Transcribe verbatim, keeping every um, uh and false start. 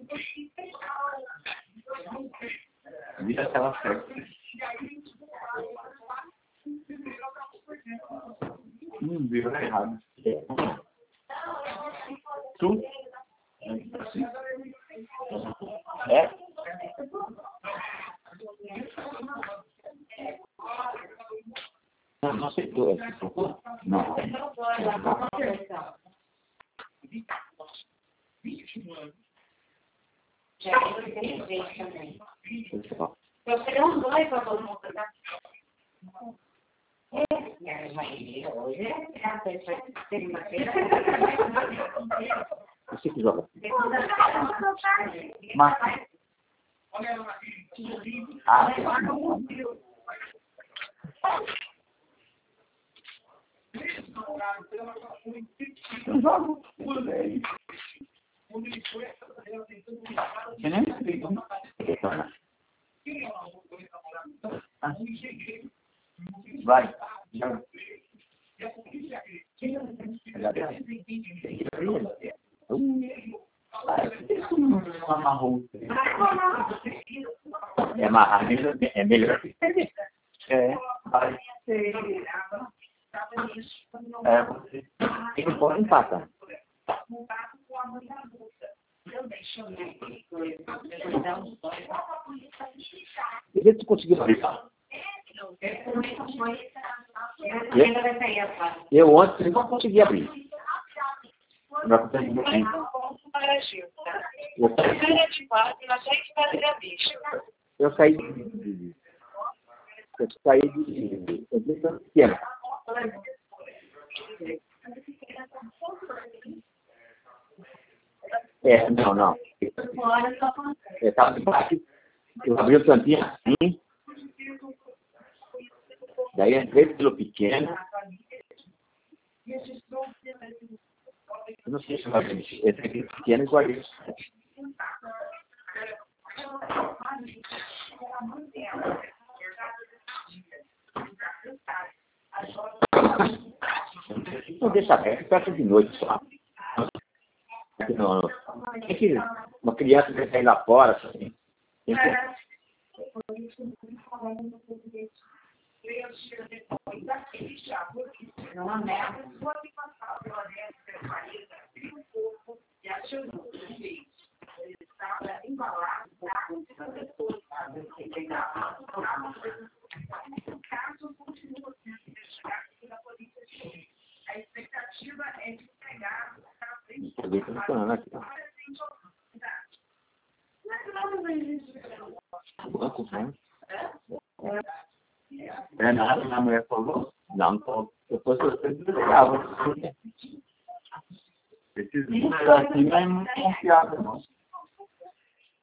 Vira aquela festa. Hum, virou errado. Tu? Assim. É? Não, não aceitou. Não. Já eu tenho jeito também. Eu queria um dois para todo mundo. É, mas hoje é a pessoa que tem uma feira. Você que joga. Mas... Ah, eu jogo. Você nem me explica, né? Ah. Vai. Já. Não amarrou. É amarrar é melhor que perder. É, vai. É, você. E não pode empatar. E vê se tu conseguiu abrir. Eu ontem não consegui abrir. Não consegui abrir. Eu saí de... Eu saí de... Eu disse pequeno. É, não, não. Eu estava aqui. Eu abri o tampinho assim. Daí entrei pelo pequeno. Eu não sei se vai ver. Entrei pelo pequeno e guardei. Não deixa aberto, peça de noite só. Não, tem que uma criança vai sair lá fora, assim. Tem que... A expectativa é de pegar o cara frente. É nada, minha mulher falou. Não, tô, depois você desligava. Esses vídeos aqui não é muito confiável, não.